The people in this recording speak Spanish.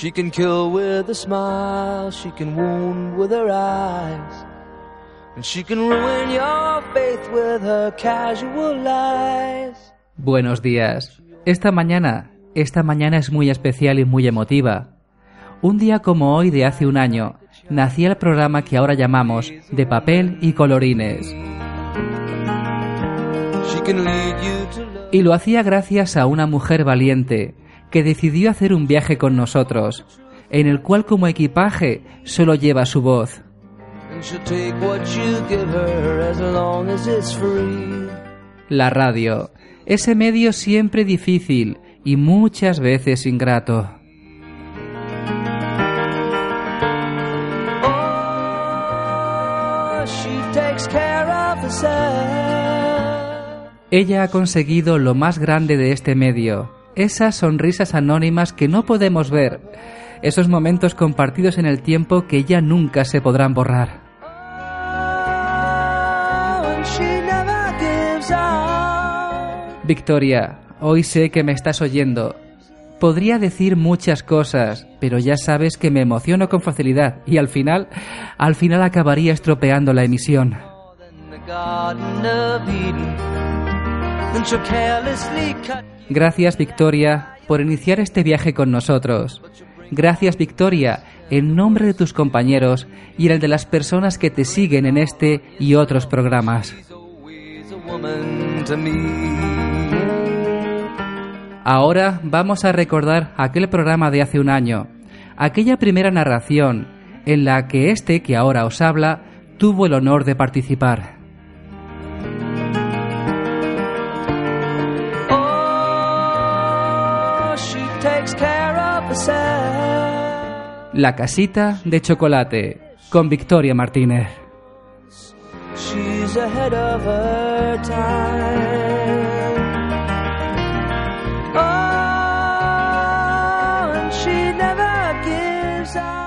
She can kill with a smile, she can wound with her eyes, and she can ruin your faith with her casual lies. Buenos días. Esta mañana es muy especial y muy emotiva. Un día como hoy de hace un año, nacía el programa que ahora llamamos De Papel y Colorines. Y lo hacía gracias a una mujer valiente que decidió hacer un viaje con nosotros, en el cual como equipaje solo lleva su voz. La radio, ese medio siempre difícil y muchas veces ingrato. Ella ha conseguido lo más grande de este medio, esas sonrisas anónimas que no podemos ver, esos momentos compartidos en el tiempo que ya nunca se podrán borrar. Victoria, hoy sé que me estás oyendo. Podría decir muchas cosas, pero ya sabes que me emociono con facilidad y al final acabaría estropeando la emisión. Gracias, Victoria, por iniciar este viaje con nosotros. Gracias, Victoria, en nombre de tus compañeros y en el de las personas que te siguen en este y otros programas. Ahora vamos a recordar aquel programa de hace un año, aquella primera narración en la que este que ahora os habla tuvo el honor de participar. La casita de chocolate, con Victoria Martínez. She's ahead of her time. Oh, and she never gives up.